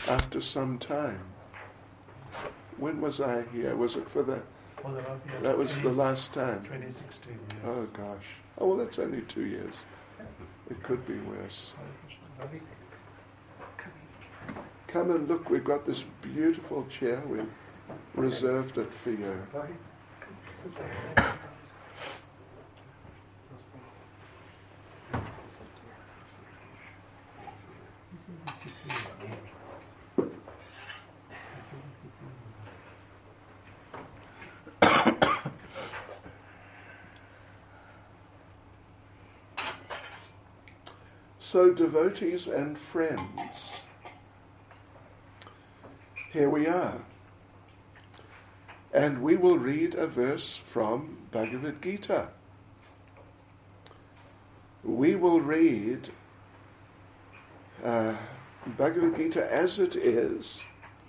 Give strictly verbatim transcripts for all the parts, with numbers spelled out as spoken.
after some time. When was I here? Was it for the... That was the last time. twenty sixteen, yeah. Oh gosh. Oh well, that's only two years. It could be worse. Come and look, we've got this beautiful chair. We've reserved it for you. So, devotees and friends, here we are. And we will read a verse from Bhagavad Gita. We will read uh, Bhagavad Gita as it is,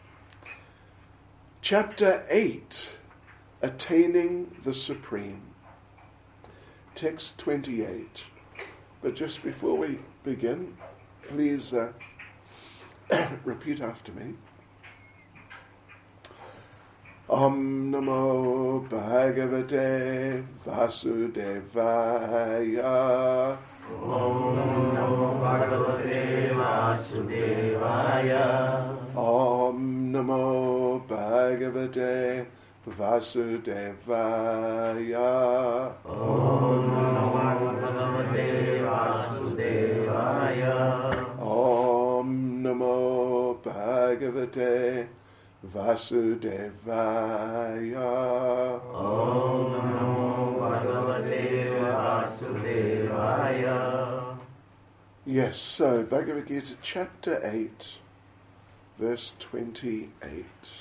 chapter eight, Attaining the Supreme, text twenty-eight. But just before we begin, please uh, repeat after me. Om Namo Bhagavate Vasudevaya. Om Namo Bhagavate Vasudevaya. Om Namo Bhagavate Vasudevaya. Om Namo Bhagavate Vasudevaya. Om Namo Bhagavate Vasudevaya. Om Namo Bhagavate Vasudevaya. Yes, so Bhagavad Gita chapter eight, verse twenty-eight.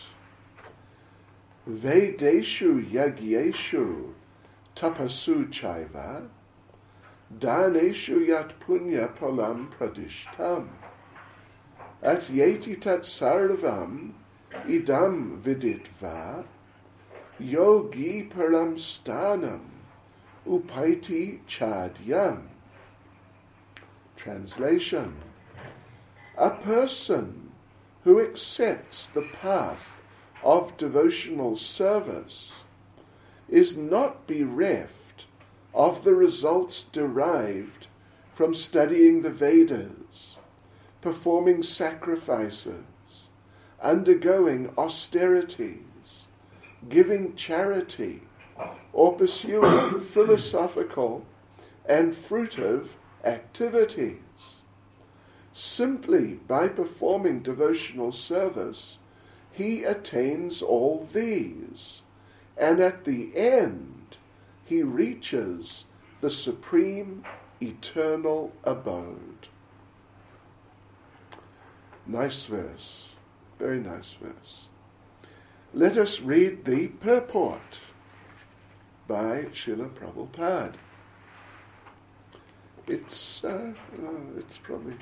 Vedeshu yagyeshu tapasu chaiva daneshu yat punya palam pradishtam at yeti tat sarvam idam viditva yogi param stanam upaiti chadyam. Translation: a person who accepts the path of devotional service is not bereft of the results derived from studying the Vedas, performing sacrifices, undergoing austerities, giving charity, or pursuing philosophical and fruitive activities. Simply by performing devotional service, he attains all these, and at the end, he reaches the supreme eternal abode. Nice verse, very nice verse. Let us read the purport by Srila Prabhupada. It's uh, uh, it's probably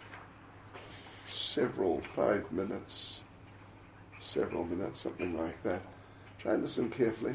several, five minutes. Several minutes, something like that. Try and listen carefully.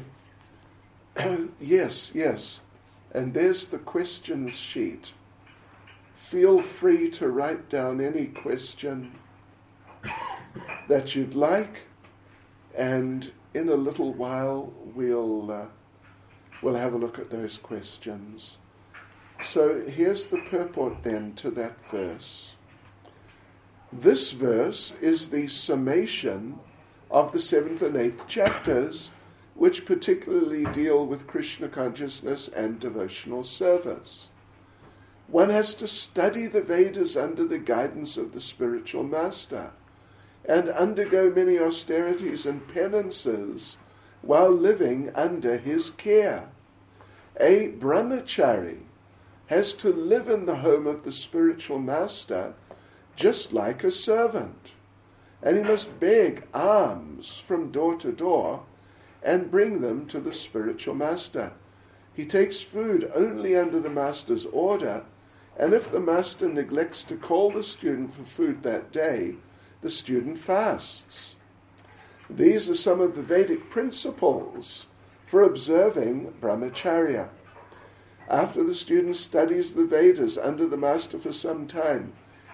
yes, yes. And there's the questions sheet. Feel free to write down any question that you'd like, and in a little while we'll uh, we'll have a look at those questions. So here's the purport then to that verse. This verse is the summation of the seventh and eighth chapters, which particularly deal with Krishna consciousness and devotional service. One has to study the Vedas under the guidance of the spiritual master and undergo many austerities and penances while living under his care. A brahmachari has to live in the home of the spiritual master just like a servant. And he must beg alms from door to door and bring them to the spiritual master. He takes food only under the master's order, and if the master neglects to call the student for food that day, the student fasts. These are some of the Vedic principles for observing brahmacharya. After the student studies the Vedas under the master for some time,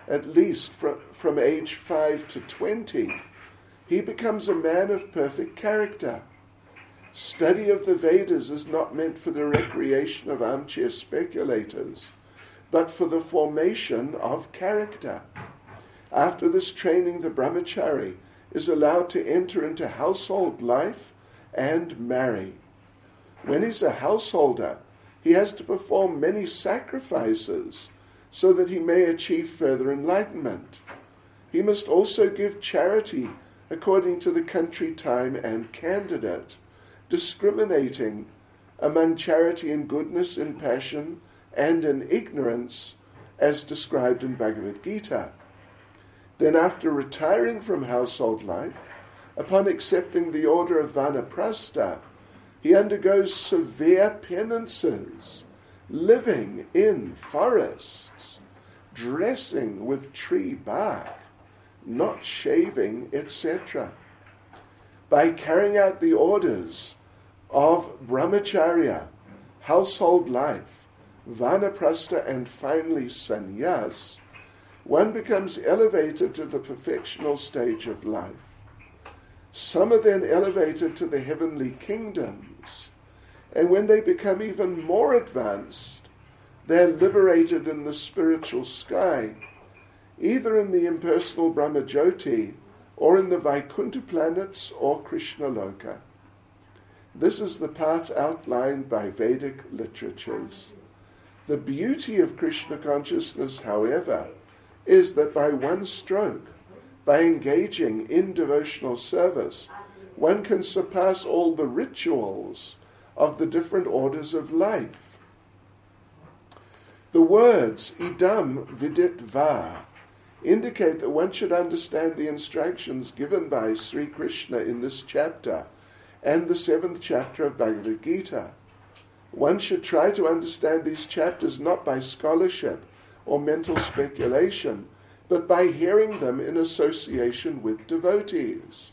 at least from, from age five to twenty, he becomes a man of perfect character. Study of the Vedas is not meant for the recreation of armchair speculators, but for the formation of character. After this training, the brahmachari is allowed to enter into household life and marry. When he's a householder, he has to perform many sacrifices so that he may achieve further enlightenment. He must also give charity according to the country, time, and candidate, discriminating among charity in goodness, in passion, and in ignorance, as described in Bhagavad Gita. Then after retiring from household life, upon accepting the order of Vanaprastha, he undergoes severe penances, living in forests, dressing with tree bark, not shaving, et cetera. By carrying out the orders of brahmacharya, household life, vanaprastha, and finally sannyas, one becomes elevated to the perfectional stage of life. Some are then elevated to the heavenly kingdoms, and when they become even more advanced, they're liberated in the spiritual sky, either in the impersonal Brahmajyoti or in the Vaikuntha planets or Krishna Loka. This is the path outlined by Vedic literatures. The beauty of Krishna consciousness, however, is that by one stroke, by engaging in devotional service, one can surpass all the rituals of the different orders of life. The words idam vidit va indicate that one should understand the instructions given by Sri Krishna in this chapter and the seventh chapter of Bhagavad Gita. One should try to understand these chapters not by scholarship or mental speculation, but by hearing them in association with devotees.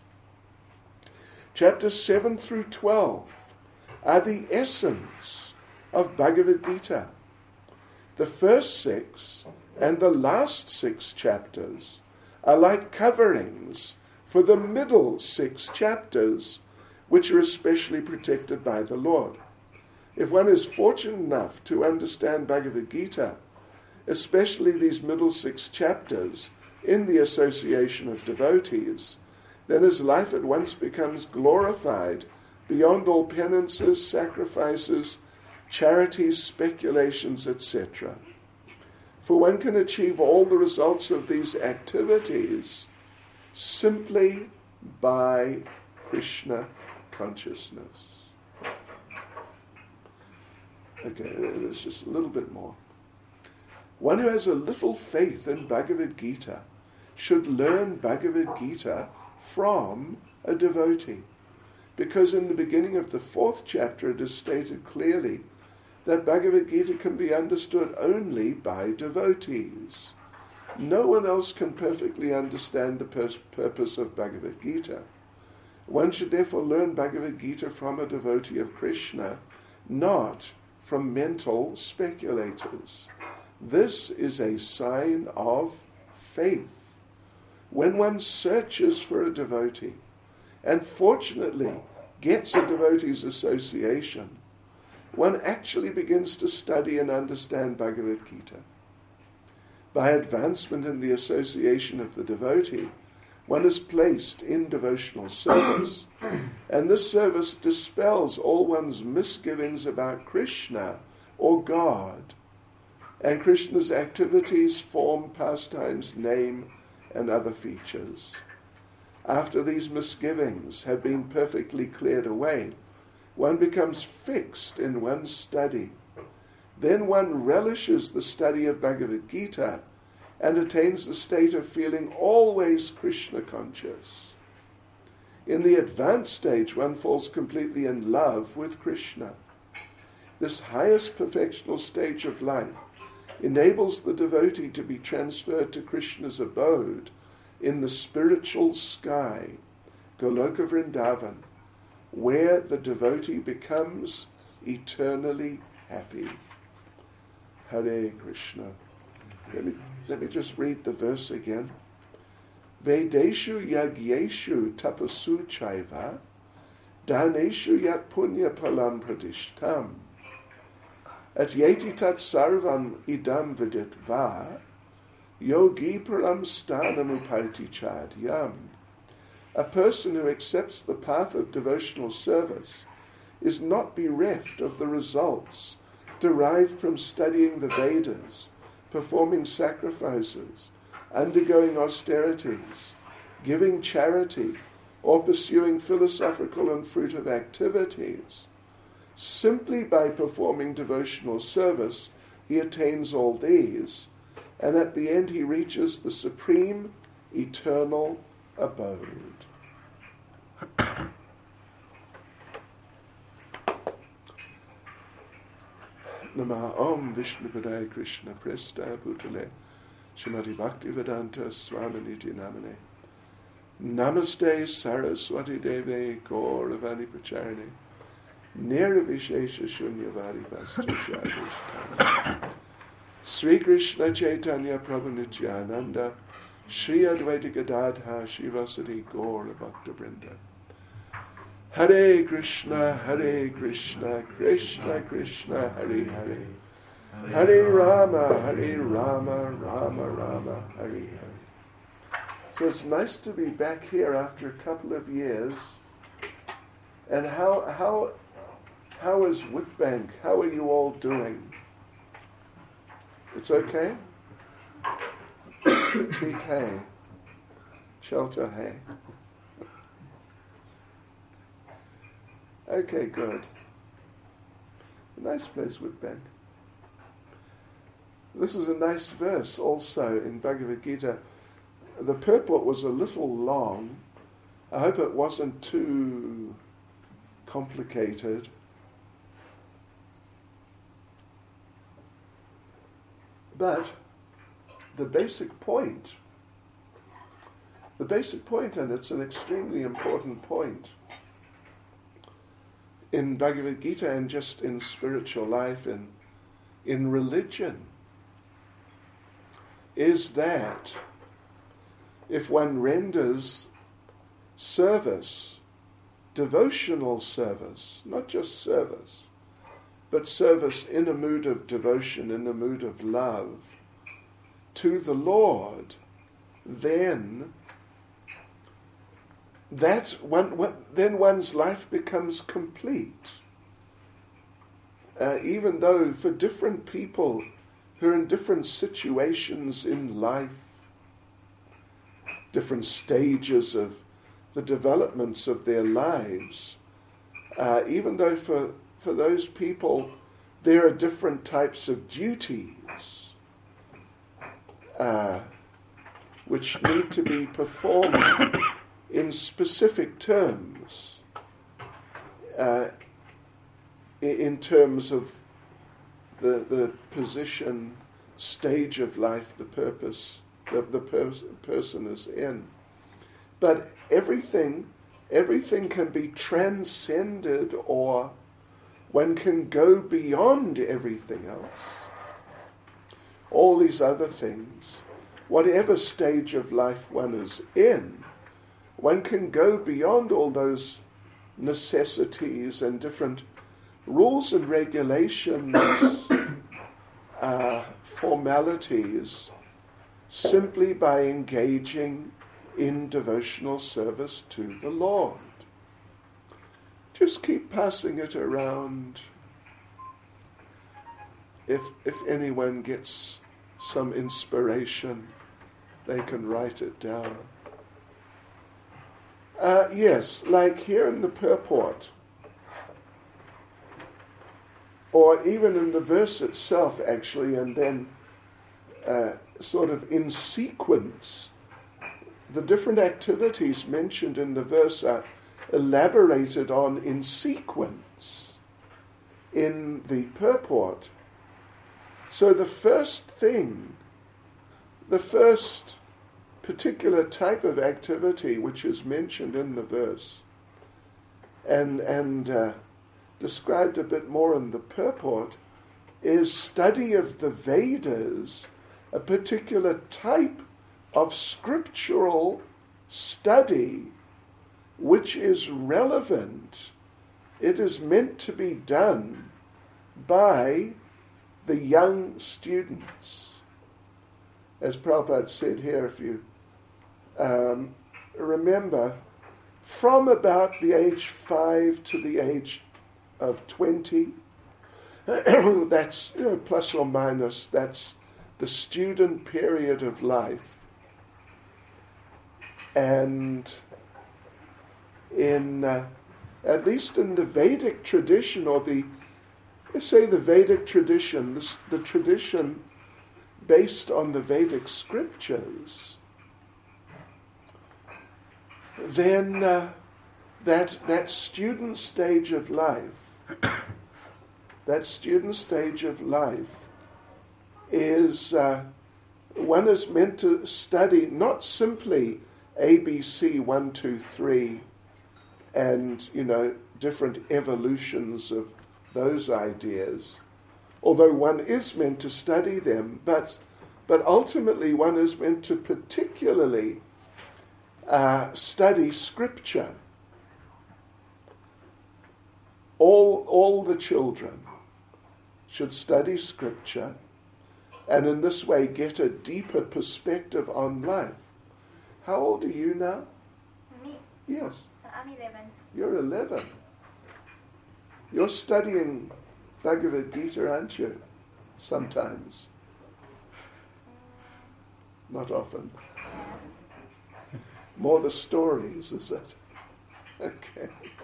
Chapters seven through twelve are the essence of Bhagavad Gita. The first six and the last six chapters are like coverings for the middle six chapters, which are especially protected by the Lord. If one is fortunate enough to understand Bhagavad Gita, especially these middle six chapters, in the association of devotees, then his life at once becomes glorified beyond all penances, sacrifices, charities, speculations, et cetera. For one can achieve all the results of these activities simply by Krishna consciousness. Okay, there's just a little bit more. One who has a little faith in Bhagavad Gita should learn Bhagavad Gita from a devotee, because in the beginning of the fourth chapter it is stated clearly that Bhagavad Gita can be understood only by devotees. No one else can perfectly understand the pers- purpose of Bhagavad Gita. One should therefore learn Bhagavad Gita from a devotee of Krishna, not from mental speculators. This is a sign of faith. When one searches for a devotee, and fortunately gets a devotee's association, one actually begins to study and understand Bhagavad Gita. By advancement in the association of the devotee, one is placed in devotional service, and this service dispels all one's misgivings about Krishna or God, and Krishna's activities, form, pastimes, name, and other features. After these misgivings have been perfectly cleared away, one becomes fixed in one's study. Then one relishes the study of Bhagavad Gita and attains the state of feeling always Krishna conscious. In the advanced stage, one falls completely in love with Krishna. This highest perfectional stage of life enables the devotee to be transferred to Krishna's abode in the spiritual sky, Goloka Vrindavan, where the devotee becomes eternally happy. Hare Krishna. Let me let me just read the verse again. Vedeshu yagyeshu tapasu chaiva, daneshu yat punya palam pradishtam, at yeti tat sarvam idam vidit va, yogi param stanam upalti chadyam. A person who accepts the path of devotional service is not bereft of the results derived from studying the Vedas, performing sacrifices, undergoing austerities, giving charity, or pursuing philosophical and fruitive activities. Simply by performing devotional service, he attains all these, and at the end he reaches the supreme, eternal abode. Nama Om Vishnupadaya Krishna Presta Bhutale Srimati Bhaktivedanta Swaminiti Namane Namaste Saraswati Deve Gauravani Pracharane Nirvishesha Shunyavadi Vastutyadishtana Sri Krishna Chaitanya Prabhu Nityananda Shri Advaita Gadadha Shivasati Gaura Bhakta Vrinda Hare Krishna, Hare Krishna, Krishna Krishna, Hare Hare, Hare Rama, Hare Rama, Rama Rama, Hare Hare. So it's nice to be back here after a couple of years. And how how how is Whitbank? How are you all doing? It's okay? T K. Shelter hay. Okay, good. A nice place, Whitbank. This is a nice verse also in Bhagavad Gita. The purport was a little long. I hope it wasn't too complicated. But the basic point, the basic point, and it's an extremely important point, in Bhagavad Gita and just in spiritual life and in religion, is that if one renders service, devotional service, not just service, but service in a mood of devotion, in a mood of love, to the Lord, then that one, one, then one's life becomes complete. Uh, even though for different people who are in different situations in life, different stages of the developments of their lives, uh, even though for, for those people there are different types of duties uh, which need to be performed in specific terms, uh, in terms of the the position, stage of life, the purpose that the pers- person is in. But everything, everything can be transcended, or one can go beyond everything else. All these other things, whatever stage of life one is in, one can go beyond all those necessities and different rules and regulations, uh, formalities, simply by engaging in devotional service to the Lord. Just keep passing it around. If if anyone gets some inspiration, they can write it down. Uh, yes, like here in the purport, or even in the verse itself, actually, and then uh, sort of in sequence, the different activities mentioned in the verse are elaborated on in sequence in the purport. So the first thing, the first particular type of activity which is mentioned in the verse and and uh, described a bit more in the purport is study of the Vedas a particular type of scriptural study which is relevant. It is meant to be done by the young students. As Prabhupada said here, if you um, remember, from about the age five to the age of twenty, that's, you know, plus or minus, that's the student period of life. And in, uh, at least in the Vedic tradition, or the, let's say the Vedic tradition, this, the tradition based on the Vedic scriptures, then uh, that that student stage of life, that student stage of life is, uh, one is meant to study not simply A B C, one, two, three, and, you know, different evolutions of those ideas, although one is meant to study them, but but ultimately one is meant to particularly uh, study scripture. All, all the children should study scripture, and in this way get a deeper perspective on life. How old are you now? Me? Yes. I'm eleven. You're eleven. You're studying Bhagavad Gita, aren't you? Sometimes. Not often. More the stories, is it? Okay.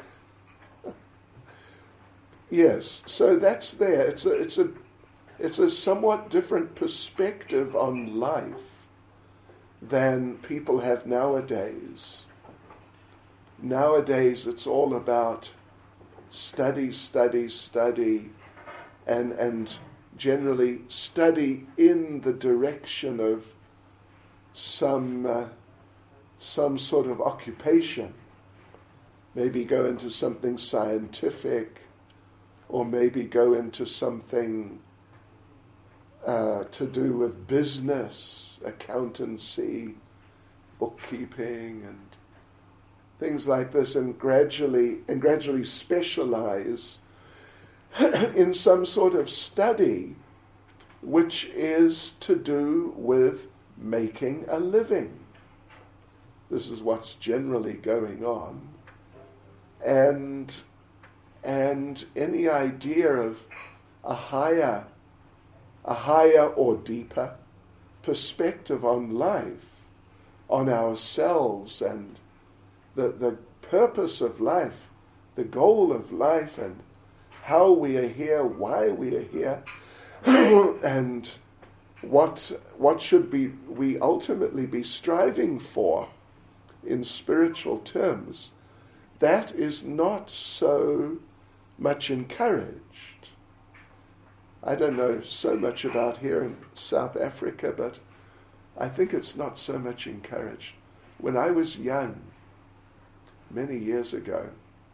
Yes, so that's there. It's a, it's a, it's a somewhat different perspective on life than people have nowadays. Nowadays, it's all about study, study, study, and and generally study in the direction of some uh, some sort of occupation. Maybe go into something scientific, or maybe go into something uh, to do with business, accountancy, bookkeeping, and things like this, and gradually and gradually specialize in some sort of study which is to do with making a living. This is what's generally going on. And and any idea of a higher a higher or deeper perspective on life, on ourselves, and the the purpose of life, the goal of life, and how we are here, why we are here, and what what should be we ultimately be striving for in spiritual terms, that is not so much encouraged. I don't know so much about here in South Africa, but I think it's not so much encouraged. When I was young, many years ago,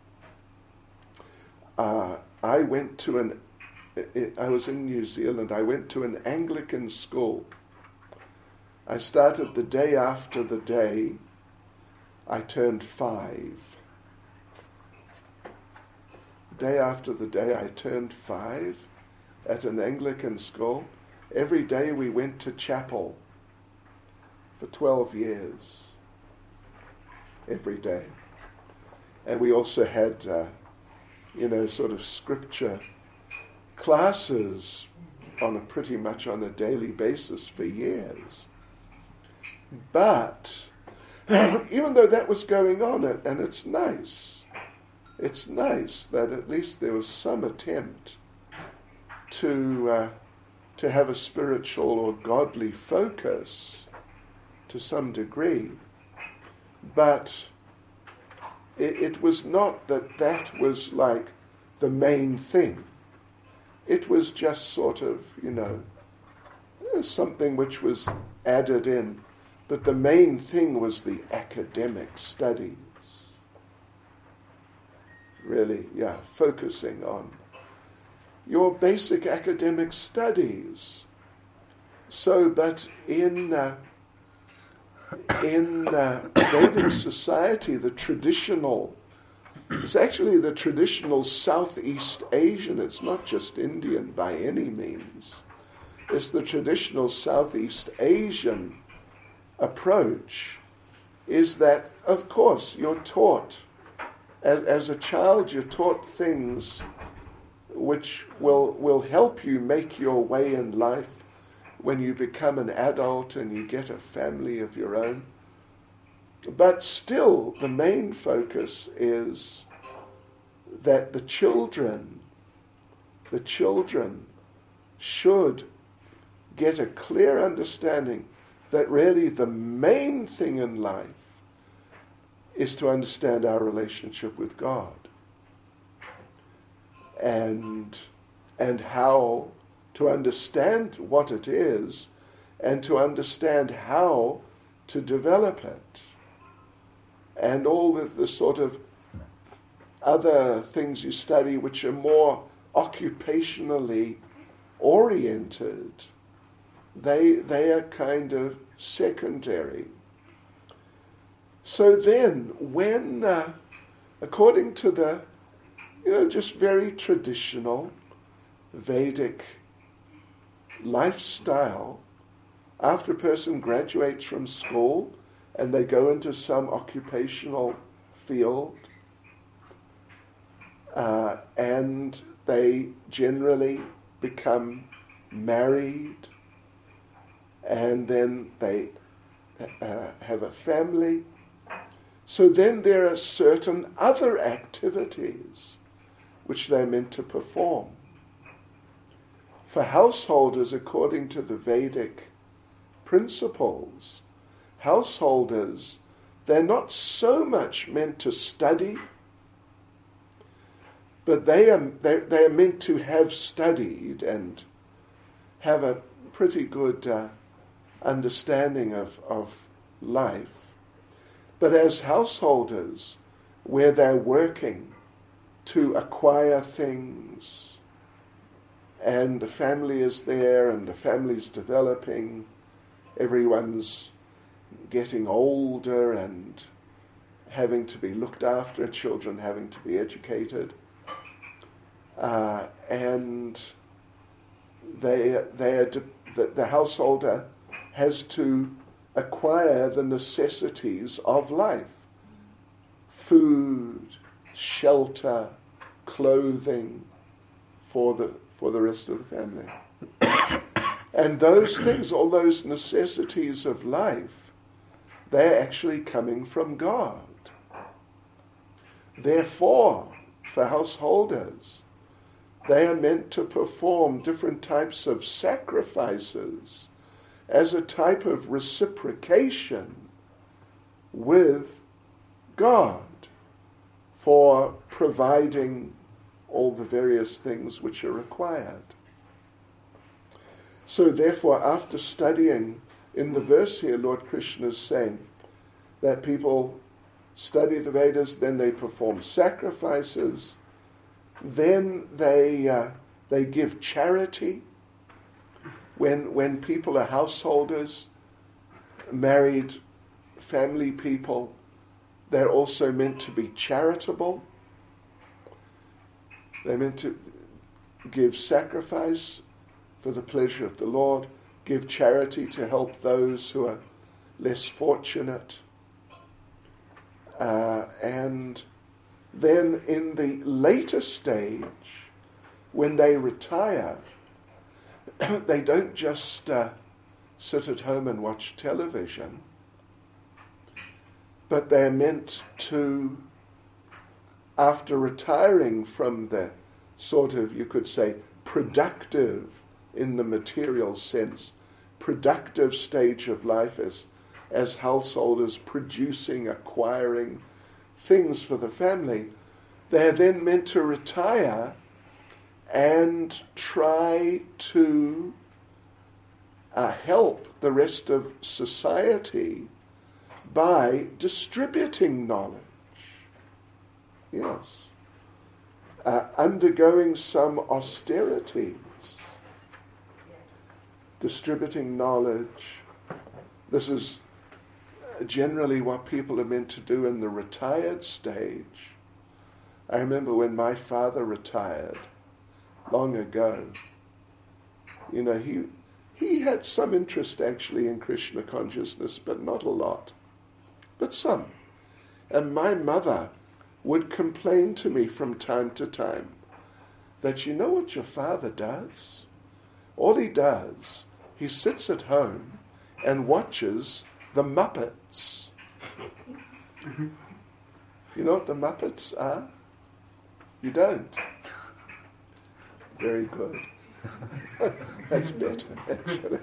uh, I went to an, I was in New Zealand, I went to an Anglican school. I started the day after the day I turned five. Day after the day I turned five at an Anglican school. Every day we went to chapel for twelve years. Every day. And we also had, uh, you know, sort of scripture classes on a pretty much on a daily basis for years. But even though that was going on, and it's nice, it's nice that at least there was some attempt to uh, to have a spiritual or godly focus to some degree. But it, it was not that that was like the main thing. It was just sort of, you know, something which was added in. But the main thing was the academic studies. Really, yeah, focusing on your basic academic studies So, but in uh, in uh, Vedic society, the traditional, it's actually the traditional Southeast Asian, it's not just Indian by any means, it's the traditional Southeast Asian approach, is that, of course, you're taught, as, as a child, you're taught things which will will help you make your way in life when you become an adult and you get a family of your own. But still, the main focus is that the children, the children should get a clear understanding that really the main thing in life is to understand our relationship with God and and how to understand what it is and to understand how to develop it. And all the, the sort of other things you study which are more occupationally oriented, they they are kind of secondary. So then, when, uh, according to the, you know, just very traditional Vedic lifestyle, after a person graduates from school and they go into some occupational field, uh, and they generally become married, and then they uh, have a family. So then there are certain other activities which they're meant to perform. For householders, according to the Vedic principles, householders, they're not so much meant to study, but they are, they, they are meant to have studied and have a pretty good uh, understanding of, of life. But as householders, where they're working to acquire things, and the family is there, and the family's developing, everyone's getting older and having to be looked after, children having to be educated, uh, and they they are de- the, the householder has to acquire the necessities of life: food, shelter, clothing for the for the rest of the family. And those things, all those necessities of life, they're actually coming from God. Therefore, for householders, they are meant to perform different types of sacrifices as a type of reciprocation with God for providing all the various things which are required. So therefore, after studying, in the verse here, Lord Krishna is saying that people study the Vedas, then they perform sacrifices, then they uh, they give charity. When when people are householders, married family people, they're also meant to be charitable. They're meant to give sacrifice for the pleasure of the Lord, give charity to help those who are less fortunate. Uh, and then in the later stage, when they retire, they don't just uh, sit at home and watch television, but they're meant to, after retiring from the sort of, you could say, productive, in the material sense, productive stage of life as, as householders producing, acquiring things for the family, they're then meant to retire and try to uh, help the rest of society by distributing knowledge. Yes. Uh, undergoing some austerities. distributing knowledge. This is generally what people are meant to do in the retired stage. I remember when my father retired long ago, you know, he he had some interest actually in Krishna consciousness, but not a lot, but some. And my mother would complain to me from time to time that, you know what your father does? All he does, he sits at home and watches the Muppets. You know what the Muppets are? You don't? Very good. That's better, actually.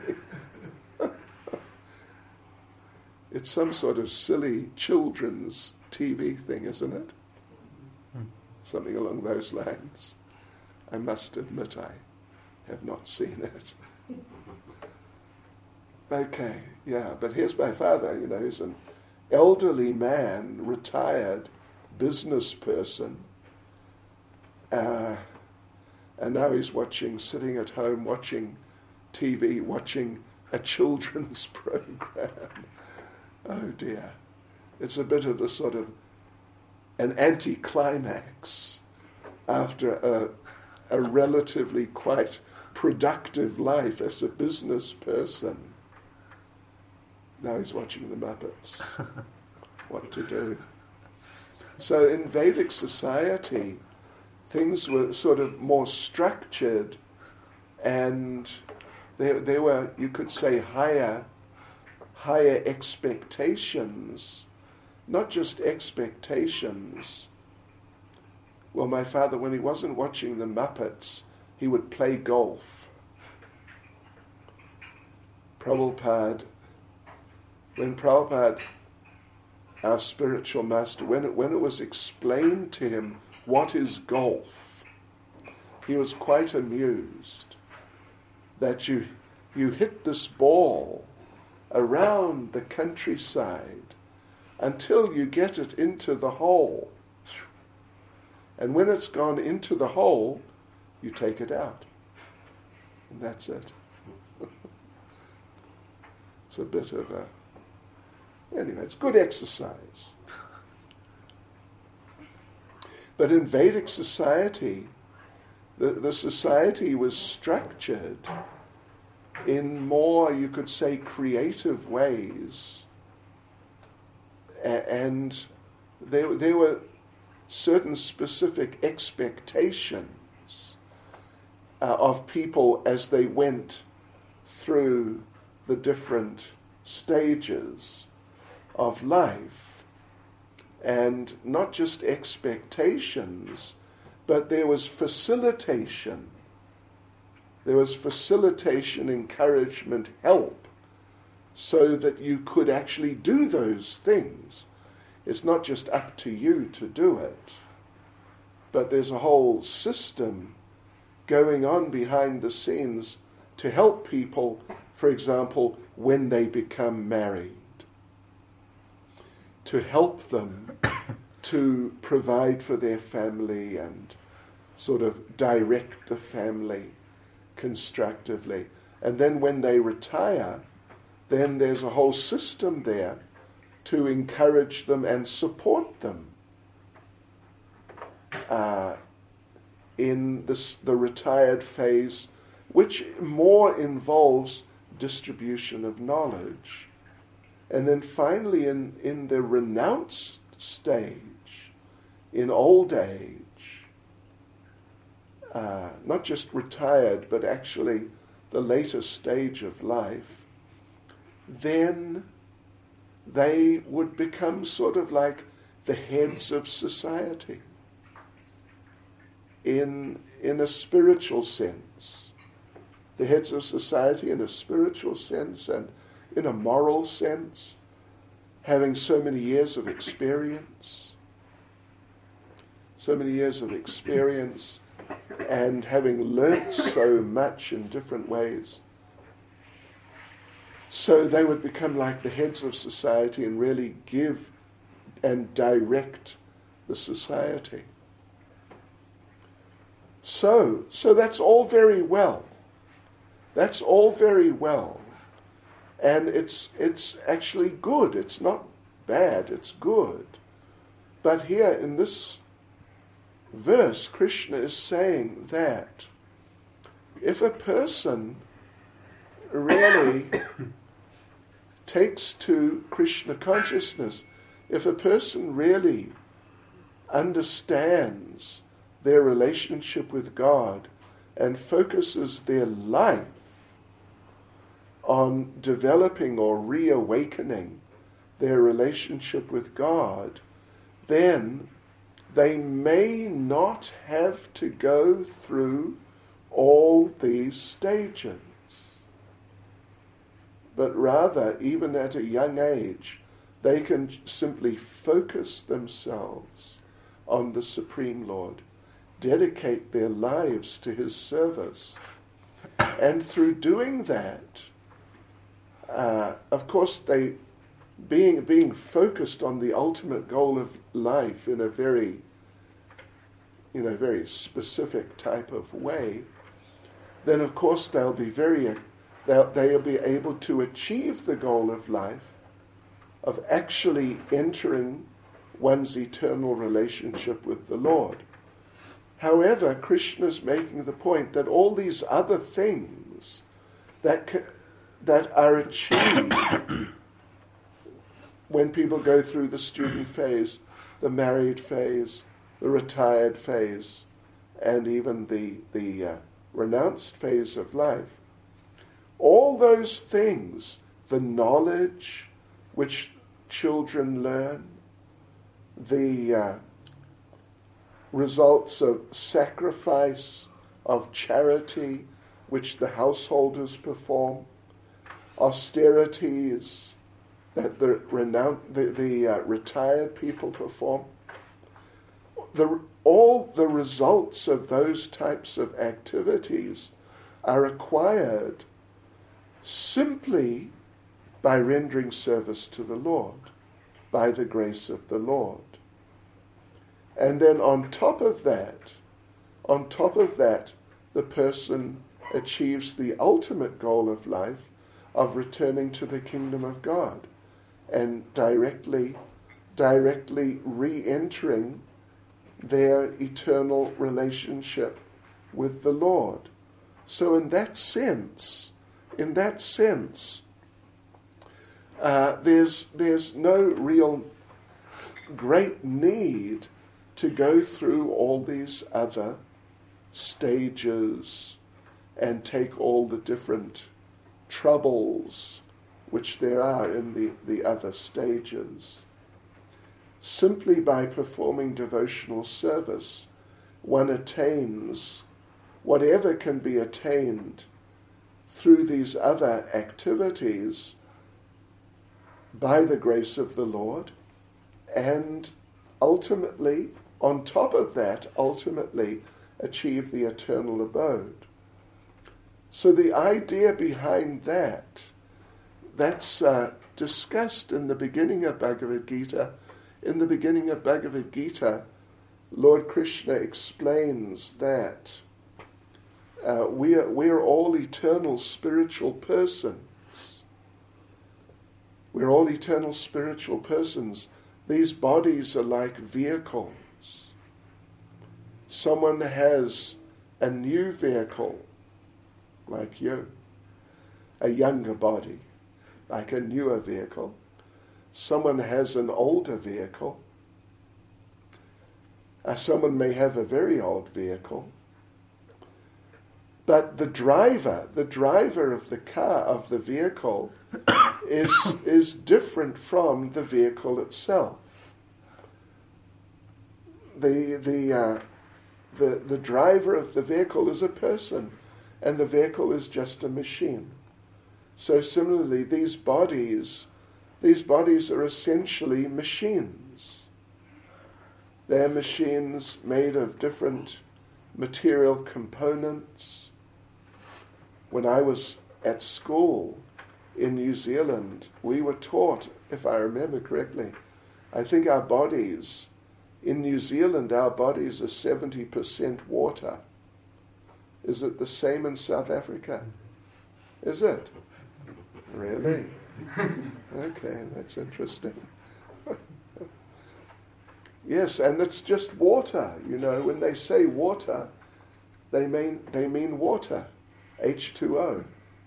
It's some sort of silly children's T V thing, isn't it? Something along those lines. I must admit I have not seen it. Okay, yeah, but here's my father, you know, he's an elderly man, retired business person, uh, and now he's watching, sitting at home watching T V, watching a children's program. Oh dear. It's a bit of a sort of an anticlimax after a, a relatively quite productive life as a business person. Now he's watching the Muppets. What to do? So in Vedic society, things were sort of more structured, and there, there were, you could say, higher, higher expectations. Not just expectations. Well, my father, when he wasn't watching the Muppets, he would play golf. Prabhupada, when Prabhupada, our spiritual master, when it, when it was explained to him what is golf, he was quite amused that you you hit this ball around the countryside until you get it into the hole. And when it's gone into the hole, you take it out. And that's it. It's a bit of a... Anyway, it's good exercise. But in Vedic society, the, the society was structured in more, you could say, creative ways. A- and there, there were certain specific expectations uh, of people as they went through the different stages of life. And not just expectations, but there was facilitation. There was facilitation, encouragement, help, so that you could actually do those things. It's not just up to you to do it, but there's a whole system going on behind the scenes to help people, for example, when they become married, to help them to provide for their family and sort of direct the family constructively. And then when they retire, then there's a whole system there to encourage them and support them uh, in this, the retired phase, which more involves distribution of knowledge. And then finally in, in the renounced stage, in old age, uh, not just retired, but actually the later stage of life, then they would become sort of like the heads of society in, in a spiritual sense. The heads of society in a spiritual sense and in a moral sense, having so many years of experience, so many years of experience, and having learnt so much in different ways. So they would become like the heads of society and really give and direct the society. So, so that's all very well. That's all very well. And it's it's actually good. It's not bad, it's good. But here in this verse, Krishna is saying that if a person really takes to Krishna consciousness, if a person really understands their relationship with God and focuses their life on developing or reawakening their relationship with God, then they may not have to go through all these stages. But rather, even at a young age, they can simply focus themselves on the Supreme Lord, dedicate their lives to His service. And through doing that, uh, of course, they being being focused on the ultimate goal of life in a very, you know, very specific type of way, then of course they'll be very, they'll, they'll be able to achieve the goal of life of actually entering one's eternal relationship with the Lord. However, Krishna's making the point that all these other things that ca- that are achieved when people go through the student phase, the married phase, the retired phase, and even the, the uh, renounced phase of life, all those things, the knowledge which children learn, the uh, results of sacrifice, of charity, which the householders perform, austerities that the renown- the, the uh, retired people perform, the, all the results of those types of activities are acquired simply by rendering service to the Lord, by the grace of the Lord. And then on top of that, on top of that, the person achieves the ultimate goal of life of returning to the kingdom of God and directly, directly re-entering their eternal relationship with the Lord. So in that sense, in that sense, uh, there's there's no real great need to go through all these other stages and take all the different troubles which there are in the, the other stages. Simply by performing devotional service, one attains whatever can be attained through these other activities by the grace of the Lord, and ultimately, on top of that, ultimately achieve the eternal abode. So the idea behind that, that's uh, discussed in the beginning of Bhagavad Gita. In the beginning of Bhagavad Gita, Lord Krishna explains that uh, we are, we are all eternal spiritual persons. We're all eternal spiritual persons. These bodies are like vehicles. Someone has a new vehicle, like you, a younger body, like a newer vehicle. Someone has an older vehicle. Uh, someone may have a very old vehicle. But the driver, the driver of the car, of the vehicle, is is different from the vehicle itself. The the uh, the the driver of the vehicle is a person, and the vehicle is just a machine. So similarly, these bodies, these bodies are essentially machines. They're machines made of different material components. When I was at school in New Zealand, we were taught, if I remember correctly, I think our bodies, in New Zealand, our bodies are seventy percent water. Is it the same in South Africa? Is it? Really? Okay, that's interesting. Yes, and it's just water. You know, when they say water, they mean they mean water, H two O.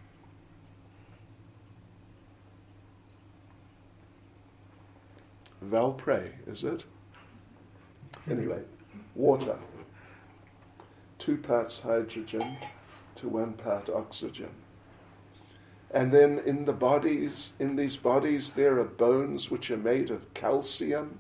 Valpray, is it? Anyway, water. Two parts hydrogen to one part oxygen. And then in the bodies, in these bodies, there are bones which are made of calcium.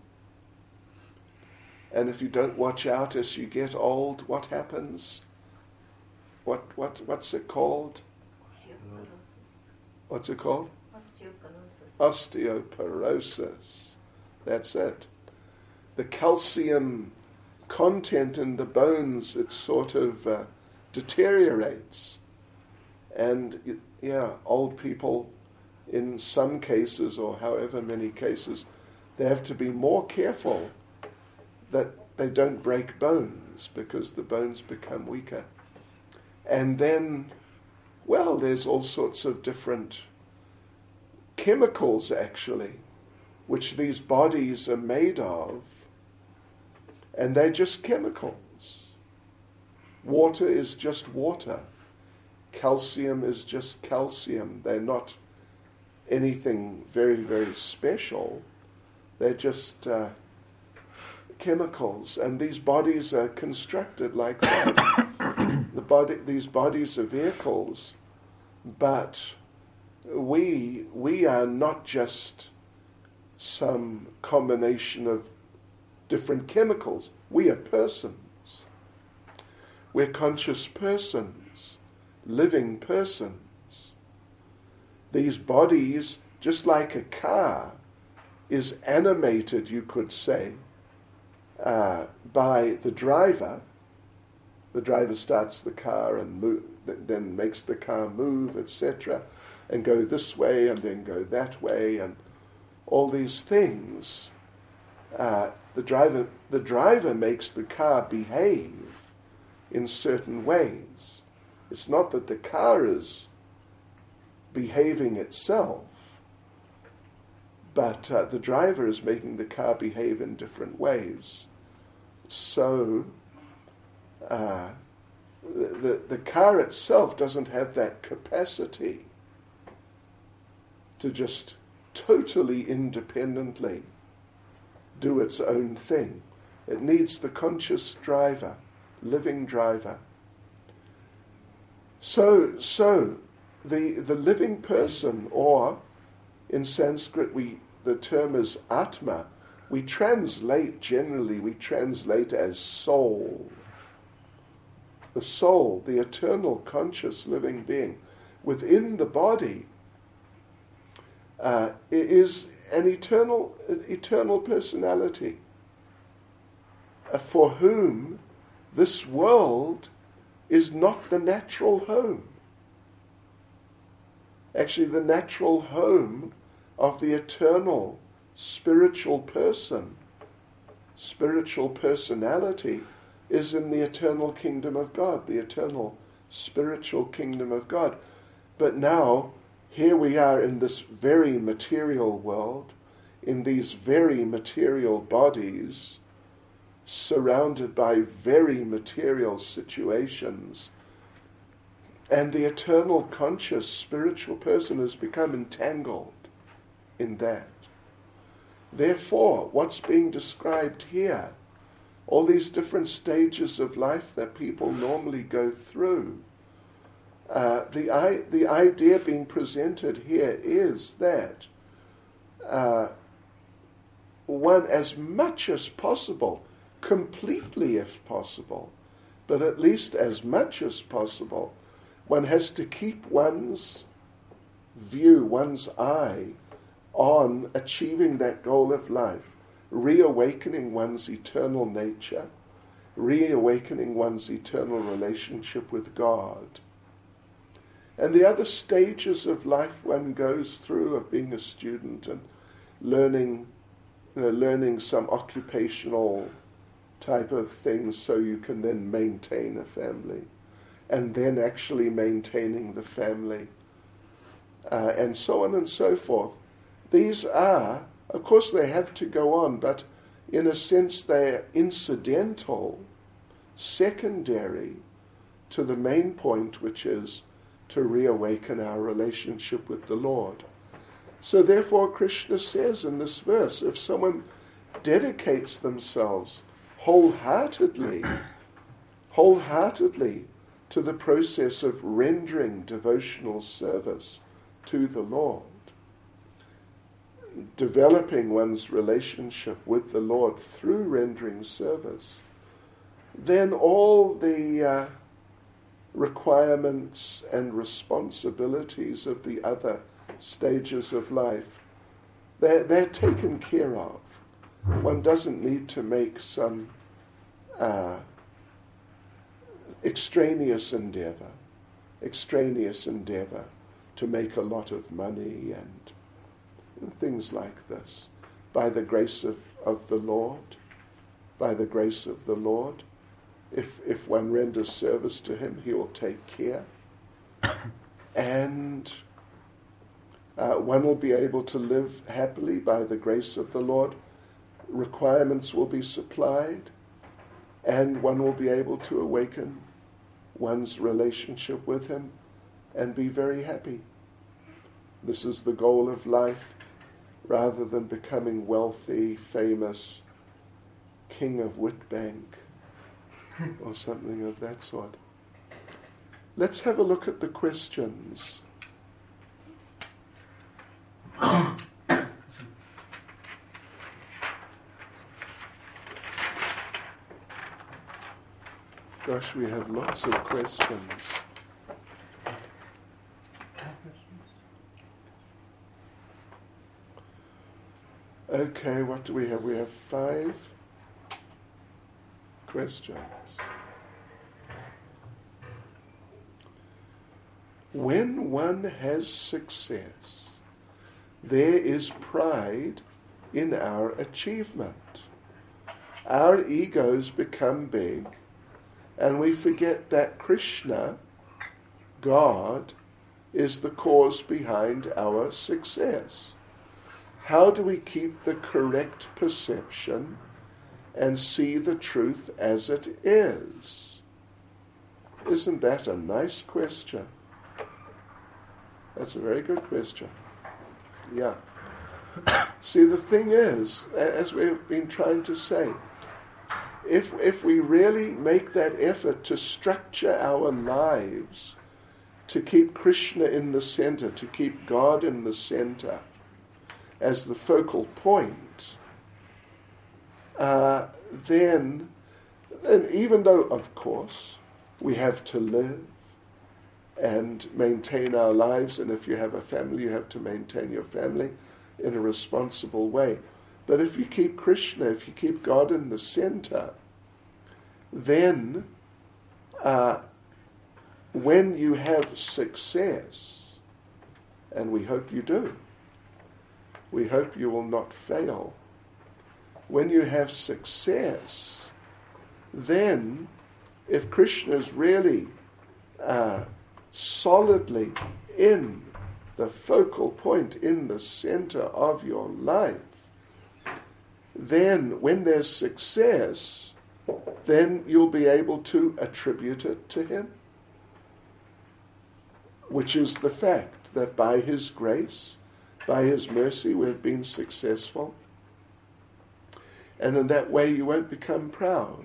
And if you don't watch out as you get old, what happens? What what what's it called? Osteoporosis. What's it called? Osteoporosis. Osteoporosis. That's it. The calcium content in the bones, it sort of uh, deteriorates. And it, yeah, old people, in some cases, or however many cases, they have to be more careful that they don't break bones, because the bones become weaker. And then, well, there's all sorts of different chemicals, actually, which these bodies are made of, and they're just chemicals. Water is just water. Calcium is just calcium. They're not anything very, very special. They're just uh, chemicals, and these bodies are constructed like that. the body, these bodies are vehicles, but we we are not just some combination of different chemicals. We are persons. We're conscious persons, living persons. These bodies, just like a car, is animated, you could say, uh, by the driver. The driver starts the car and move, then makes the car move, et cetera, and go this way and then go that way, and all these things. Uh, the driver, the driver makes the car behave in certain ways. It's not that the car is behaving itself, but uh, the driver is making the car behave in different ways. So uh, the, the, the car itself doesn't have that capacity to just totally independently do its own thing. It needs the conscious driver, living driver. So, so the the living person, or in Sanskrit we the term is Atma. We translate generally we translate as soul. The soul, the eternal conscious living being within the body, uh, is an eternal eternal personality, uh, for whom this world is not the natural home. Actually, the natural home of the eternal spiritual person, spiritual personality, is in the eternal kingdom of God, the eternal spiritual kingdom of God. But now, here we are in this very material world, in these very material bodies, surrounded by very material situations, and the eternal conscious spiritual person has become entangled in that. Therefore, what's being described here, all these different stages of life that people normally go through, uh, the, I, the idea being presented here is that uh, one, as much as possible, completely if possible, but at least as much as possible, one has to keep one's view, one's eye on achieving that goal of life, reawakening one's eternal nature, reawakening one's eternal relationship with God. And the other stages of life one goes through, of being a student and learning, you know, learning some occupational type of things so you can then maintain a family, and then actually maintaining the family uh, and so on and so forth. These are, of course they have to go on, but in a sense they're incidental, secondary to the main point, which is to reawaken our relationship with the Lord. So therefore Krishna says in this verse, if someone dedicates themselves wholeheartedly, wholeheartedly to the process of rendering devotional service to the Lord, developing one's relationship with the Lord through rendering service, then all the uh, requirements and responsibilities of the other stages of life, they're, they're taken care of. One doesn't need to make some uh, extraneous endeavor, extraneous endeavor to make a lot of money and, and things like this. By the grace of, of the Lord, by the grace of the Lord, if if one renders service to him, he will take care. And uh, one will be able to live happily by the grace of the Lord. Requirements will be supplied, and one will be able to awaken one's relationship with him and be very happy. This is the goal of life, rather than becoming wealthy, famous, king of Witbank, or something of that sort. Let's have a look at the questions. Gosh, we have lots of questions. Okay, what do we have? We have five questions. When one has success, there is pride in our achievement. Our egos become big, and we forget that Krishna, God, is the cause behind our success. How do we keep the correct perception and see the truth as it is? Isn't that a nice question? That's a very good question. Yeah. See, the thing is, as we've been trying to say, if if we really make that effort to structure our lives to keep Krishna in the center, to keep God in the center as the focal point, uh, then, and even though, of course, we have to live and maintain our lives, and if you have a family, you have to maintain your family in a responsible way. But if you keep Krishna, if you keep God in the center, then uh, when you have success, and we hope you do, we hope you will not fail. When you have success, then if Krishna is really uh, solidly in the focal point, in the center of your life, then when there's success, then you'll be able to attribute it to him, which is the fact that by his grace, by his mercy, we've been successful. And in that way you won't become proud.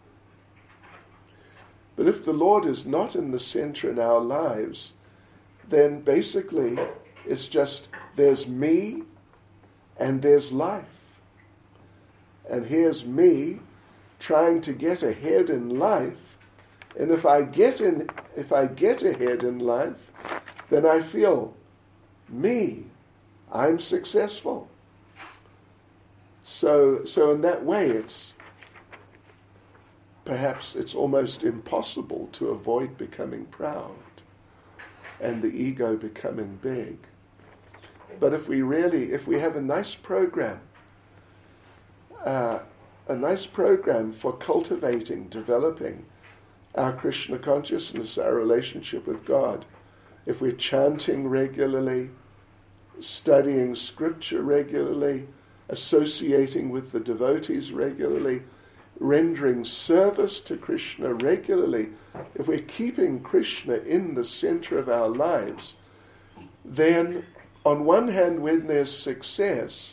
But if the Lord is not in the center in our lives, then basically it's just there's me and there's life. And here's me trying to get ahead in life, and if I get in if I get ahead in life, then I feel me, I'm successful. So so in that way it's perhaps it's almost impossible to avoid becoming proud and the ego becoming big. But if we really, if we have a nice program, uh, a nice program for cultivating, developing our Krishna consciousness, our relationship with God, if we're chanting regularly, studying scripture regularly, associating with the devotees regularly, rendering service to Krishna regularly, if we're keeping Krishna in the center of our lives, then on one hand, when there's success,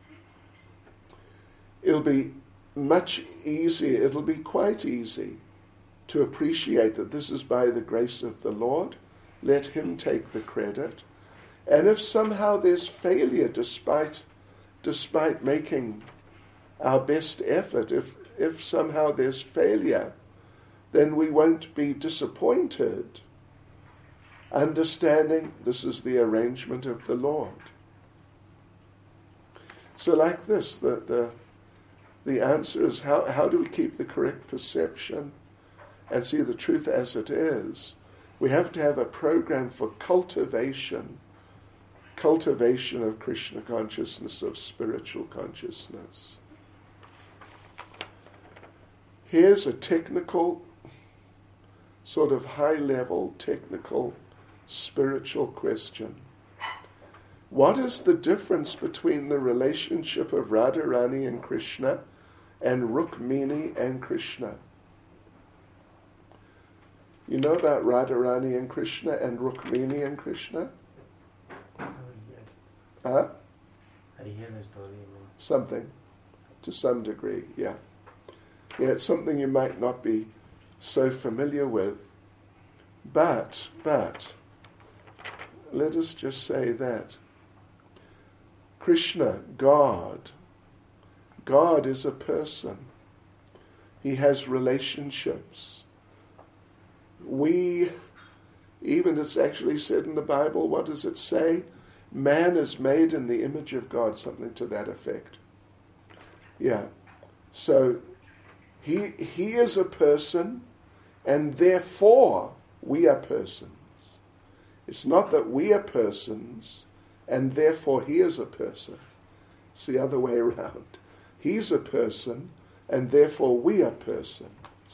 it'll be much easier, it'll be quite easy to appreciate that this is by the grace of the Lord. Let him take the credit. And if somehow there's failure despite despite making our best effort, if if somehow there's failure, then we won't be disappointed, understanding this is the arrangement of the Lord. So like this, the the, the answer is how, how do we keep the correct perception and see the truth as it is? We have to have a program for cultivation, cultivation of Krishna consciousness, of spiritual consciousness. Here's a technical, sort of high-level, technical, spiritual question. What is the difference between the relationship of Radharani and Krishna and Rukmini and Krishna? You know about Radharani and Krishna and Rukmini and Krishna? Huh? I hear the story. Something, to some degree, yeah. Yeah, it's something you might not be so familiar with. But, but, let us just say that Krishna, God, God is a person. He has relationships. We, even it's actually said in the Bible, what does it say? Man is made in the image of God, something to that effect. Yeah. So, he he is a person, and therefore we are persons. It's not that we are persons, and therefore he is a person. It's the other way around. He's a person, and therefore we are persons.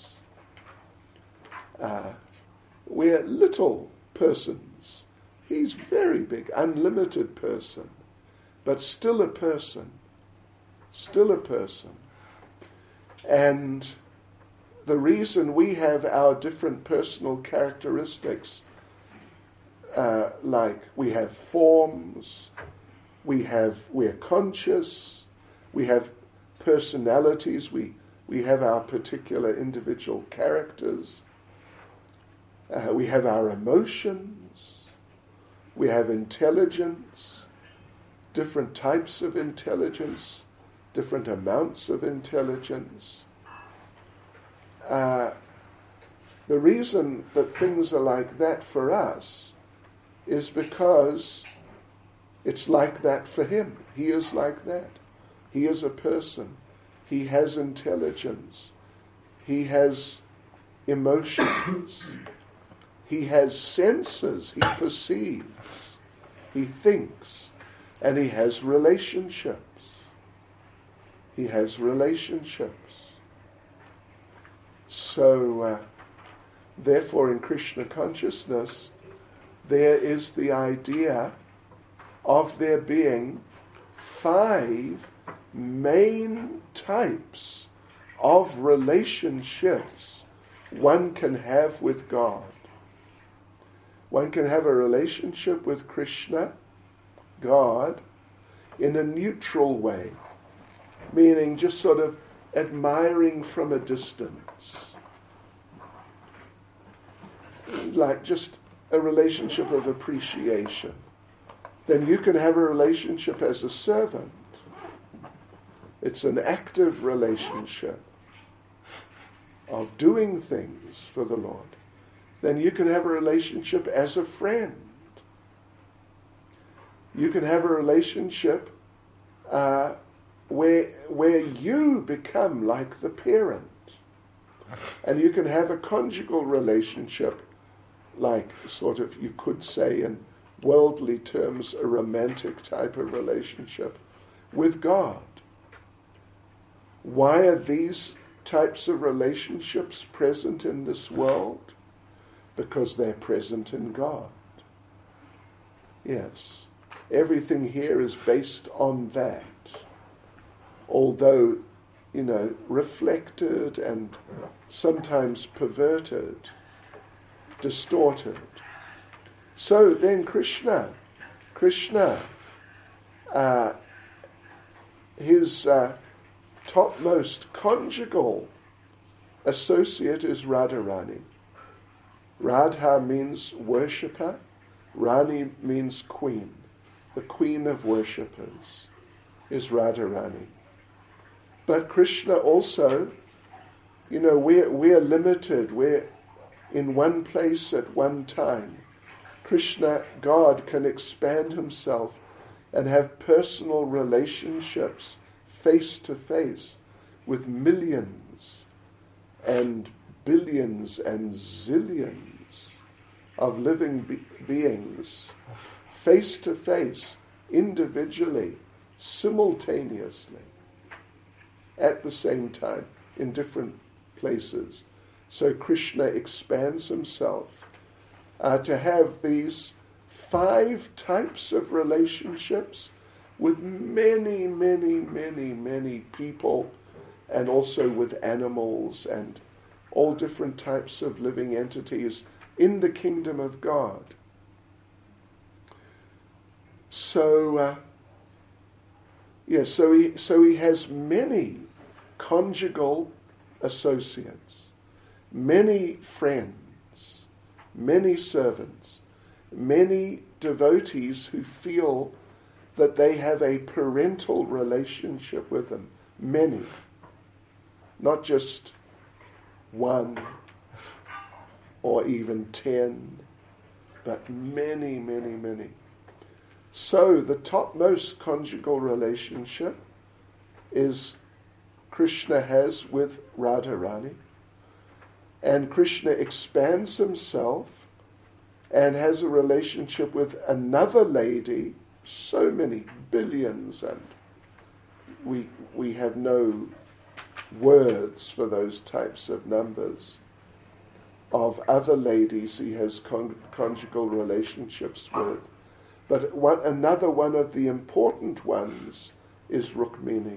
Uh, we're little persons. He's very big, unlimited person, but still a person. Still a person. And the reason we have our different personal characteristics, uh, like we have forms, we have, we're conscious, we have personalities, we, we have our particular individual characters, uh, we have our emotions, we have intelligence, different types of intelligence, different amounts of intelligence. Uh, the reason that things are like that for us is because it's like that for him. He is like that. He is a person. He has intelligence. He has emotions. He has senses. He perceives. He thinks. And he has relationships. He has relationships. So, uh, therefore, in Krishna consciousness, there is the idea of there being five main types of relationships one can have with God. One can have a relationship with Krishna, God, in a neutral way, meaning just sort of admiring from a distance. Like just a relationship of appreciation. Then you can have a relationship as a servant. It's an active relationship of doing things for the Lord. Then you can have a relationship as a friend. You can have a relationship uh, where where you become like the parent. And you can have a conjugal relationship, like sort of, you could say in worldly terms, a romantic type of relationship with God. Why are these types of relationships present in this world? Because they're present in God. Yes. Everything here is based on that. Although, you know, reflected and sometimes perverted, distorted. So then Krishna, Krishna, uh, his uh, topmost conjugal associate is Radharani. Radha means worshipper, Rani means queen. The queen of worshippers is Radharani. But Krishna also, you know, we're, we're limited. We're in one place at one time. Krishna, God, can expand himself and have personal relationships face to face with millions and billions and zillions of living be- beings, face to face, individually, simultaneously, at the same time, in different places. So Krishna expands himself uh, to have these five types of relationships with many, many, many, many people, and also with animals and all different types of living entities in the kingdom of God. So, uh, yeah, so he so he has many conjugal associates, many friends, many servants, many devotees who feel that they have a parental relationship with him. Many. Not just one or even ten, but many, many, many. So the topmost conjugal relationship is Krishna has with Radharani. And Krishna expands himself and has a relationship with another lady, so many billions, and we we have no words for those types of numbers, of other ladies he has con- conjugal relationships with. But one, another one of the important ones is Rukmini.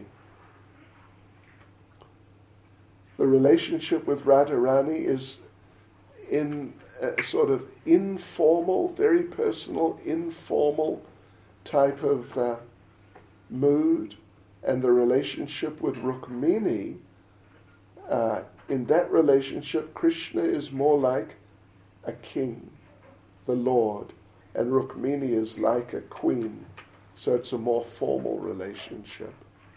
The relationship with Radharani is in a sort of informal, very personal, informal type of uh, mood. And the relationship with Rukmini, uh, in that relationship, Krishna is more like a king, the Lord, and Rukmini is like a queen. So it's a more formal relationship.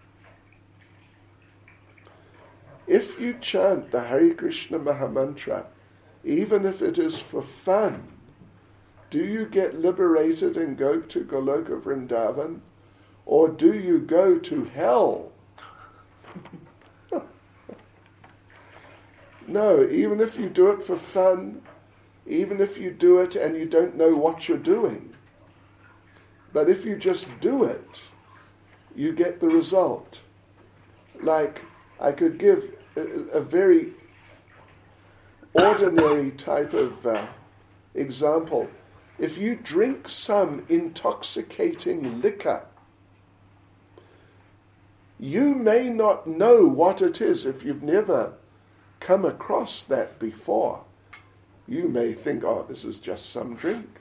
If you chant the Hare Krishna Mahamantra, even if it is for fun, do you get liberated and go to Goloka Vrindavan? Or do you go to hell? No, even if you do it for fun, even if you do it and you don't know what you're doing, but if you just do it, you get the result. Like, I could give a, a very ordinary type of uh, example. If you drink some intoxicating liquor, you may not know what it is if you've never come across that before. You may think, oh, this is just some drink.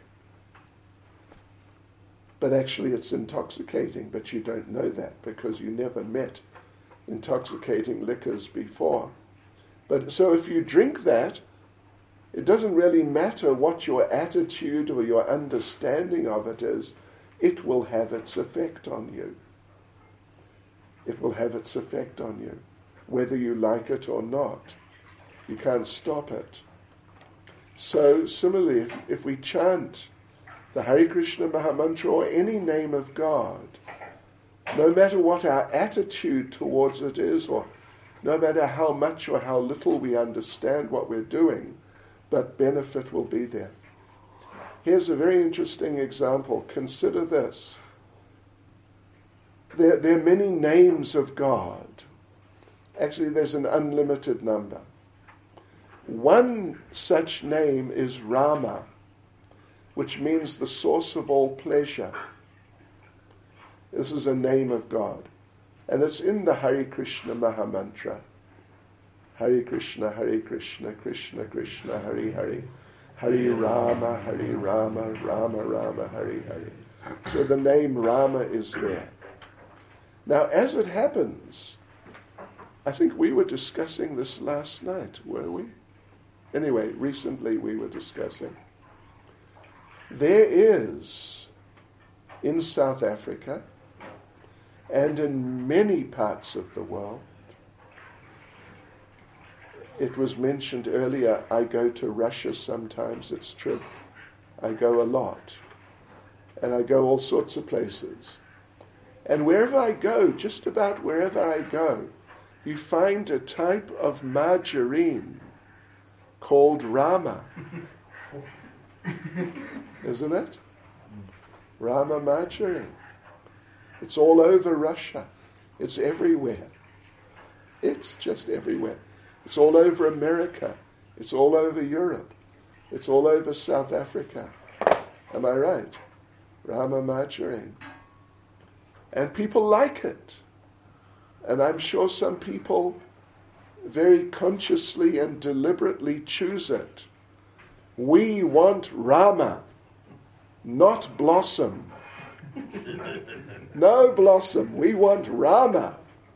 But actually it's intoxicating, but you don't know that because you never met intoxicating liquors before. But so if you drink that, it doesn't really matter what your attitude or your understanding of it is, it will have its effect on you. It will have its effect on you, whether you like it or not. You can't stop it. So similarly, if, if we chant the Hare Krishna Mahamantra or any name of God, no matter what our attitude towards it is, or no matter how much or how little we understand what we're doing, but benefit will be there. Here's a very interesting example. Consider this. There, there are many names of God. Actually, there's an unlimited number. One such name is Rama, which means the source of all pleasure. This is a name of God. And it's in the Hare Krishna Mahamantra. Hare Krishna, Hare Krishna, Krishna Krishna, Hare Hare. Hare Rama, Hare Rama, Rama Rama, Hare Hare. So the name Rama is there. Now, as it happens, I think we were discussing this last night, were we? Anyway, recently we were discussing. There is, in South Africa, and in many parts of the world, it was mentioned earlier, I go to Russia sometimes, it's true. I go a lot. And I go all sorts of places. And wherever I go, just about wherever I go, you find a type of margarine called Rama. Isn't it? Rama margarine. It's all over Russia. It's everywhere. It's just everywhere. It's all over America. It's all over Europe. It's all over South Africa. Am I right? Rama margarine. And people like it. And I'm sure some people very consciously and deliberately choose it. We want Rama, not blossom. No blossom. We want Rama.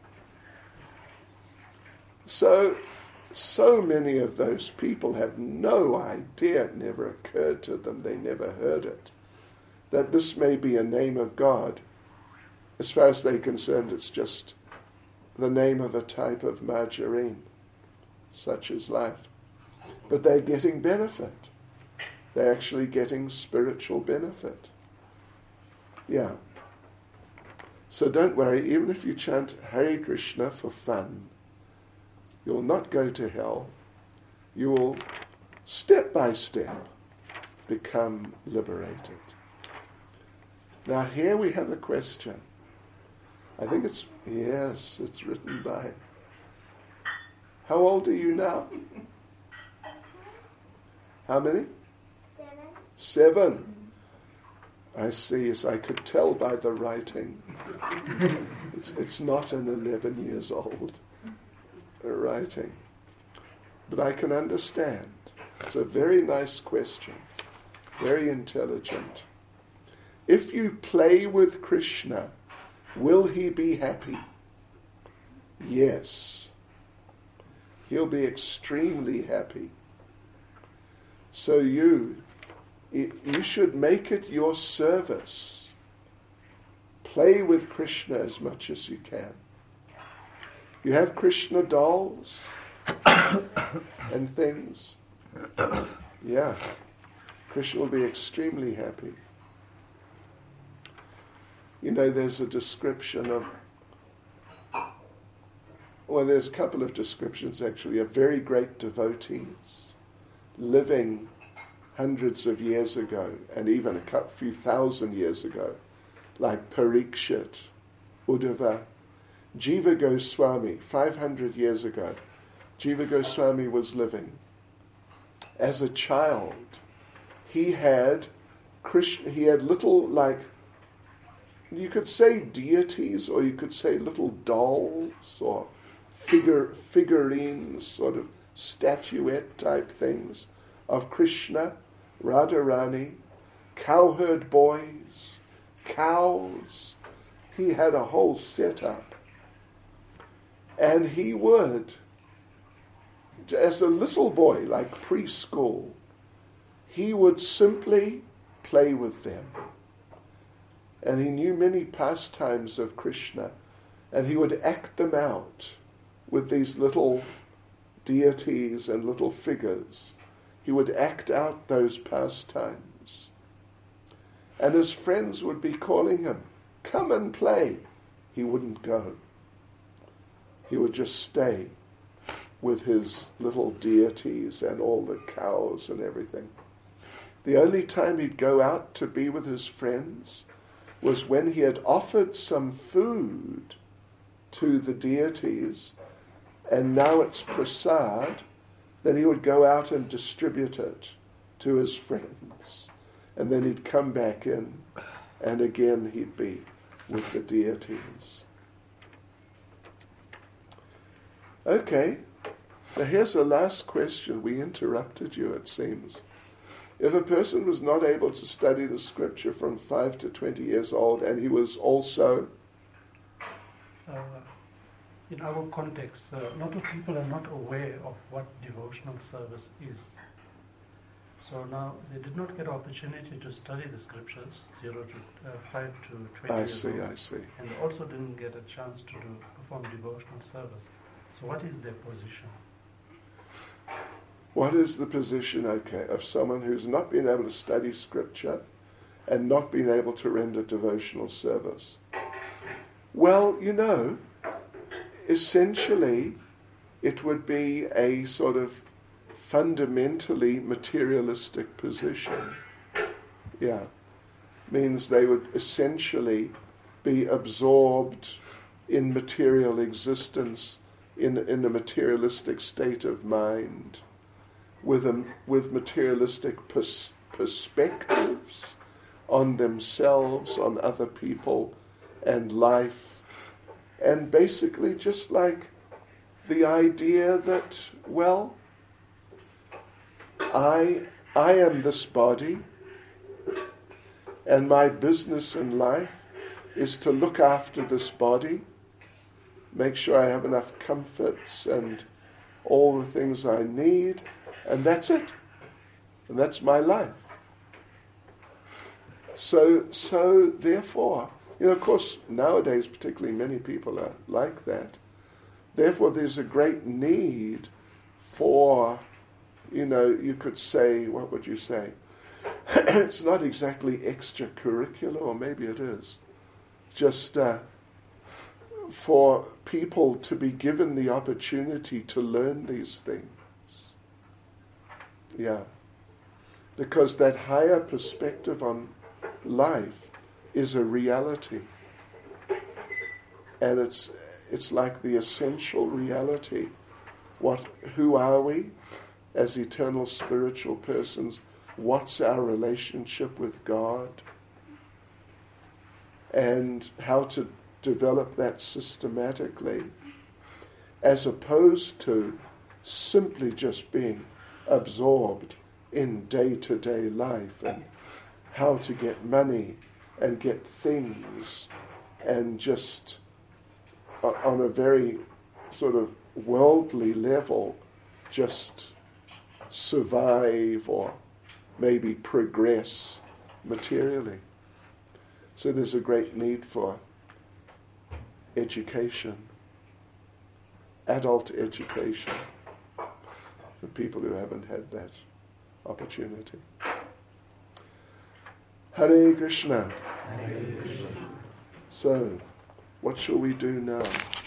So, so many of those people have no idea, it never occurred to them, they never heard it, that this may be a name of God. As far as they're concerned, it's just the name of a type of margarine. Such is life. But they're getting benefit. They're actually getting spiritual benefit. Yeah. So don't worry, even if you chant Hare Krishna for fun, you'll not go to hell. You will, step by step, become liberated. Now here we have a question. I think it's, yes, it's written by. How old are you now? How many? Seven. Seven. I see, yes, I could tell by the writing. It's, it's not an eleven years old writing. But I can understand. It's a very nice question. Very intelligent. If you play with Krishna, will he be happy? Yes. He'll be extremely happy. So you, you should make it your service. Play with Krishna as much as you can. You have Krishna dolls and things. Yeah. Krishna will be extremely happy. You know, there's a description of, well, there's a couple of descriptions actually, of very great devotees living hundreds of years ago, and even a couple, few thousand years ago, like Parikshit, Uddhava, Jiva Goswami, five hundred years ago. Jiva Goswami was living. As a child, he had Krishna, he had little, like, you could say deities, or you could say little dolls, or figure figurines, sort of statuette type things of Krishna, Radharani, cowherd boys, cows. He had a whole setup. And he would, as a little boy, like preschool, he would simply play with them. And he knew many pastimes of Krishna, and he would act them out with these little deities and little figures. He would act out those pastimes. And his friends would be calling him, come and play. He wouldn't go. He would just stay with his little deities and all the cows and everything. The only time he'd go out to be with his friends was when he had offered some food to the deities, and now it's prasad, then he would go out and distribute it to his friends. and then he'd come back in, and again he'd be with the deities. Okay, now here's a last question. We interrupted you, it seems. If a person was not able to study the scripture from five to twenty years old, and he was also... Uh, in our context, uh, a lot of people are not aware of what devotional service is. So now they did not get opportunity to study the scriptures, zero to uh, five to twenty I years see, old, I see. and they also didn't get a chance to do, perform devotional service. So what is their position? What is the position, okay, of someone who's not been able to study scripture and not been able to render devotional service? Well, you know, essentially it would be a sort of fundamentally materialistic position. Yeah. Means they would essentially be absorbed in material existence, in, in a materialistic state of mind, with a, with materialistic pers- perspectives on themselves, on other people, and life. And basically just like the idea that, well, I I am this body, and my business in life is to look after this body, make sure I have enough comforts and all the things I need, and that's it. And that's my life. So, so therefore, you know, of course, nowadays particularly many people are like that. Therefore, there's a great need for, you know, you could say, what would you say? It's not exactly extracurricular, or maybe it is. Just uh, for people to be given the opportunity to learn these things. Yeah. Because that higher perspective on life is a reality. And it's it's like the essential reality. What who are we as eternal spiritual persons? What's our relationship with God? And how to develop that systematically, as opposed to simply just being absorbed in day-to-day life and how to get money and get things and just uh, on a very sort of worldly level just survive or maybe progress materially. So there's a great need for education, adult education, for people who haven't had that opportunity. Hare Krishna. Hare Krishna. So, what shall we do now?